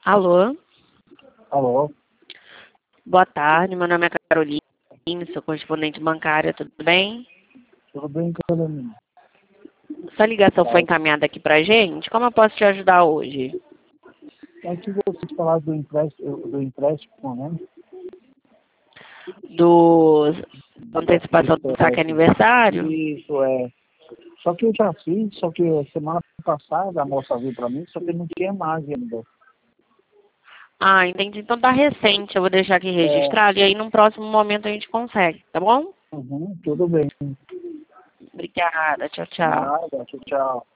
Alô, Alô? boa tarde, meu nome é Carolina, sou correspondente bancária, tudo bem? Tudo bem, Carolina? Sua ligação Tá. foi encaminhada aqui pra gente, como eu posso te ajudar hoje? É que vocês falaram do empréstimo, né? Do antecipação do saque aniversário? Isso, é. Só que eu já fiz, só que semana passada a moça viu pra mim, só que não tinha mais ainda. Ah, entendi, então tá recente, eu vou deixar aqui É, registrado e aí num próximo momento a gente consegue, tá bom? tudo bem. Obrigada, tchau, tchau. Nada, tchau, tchau.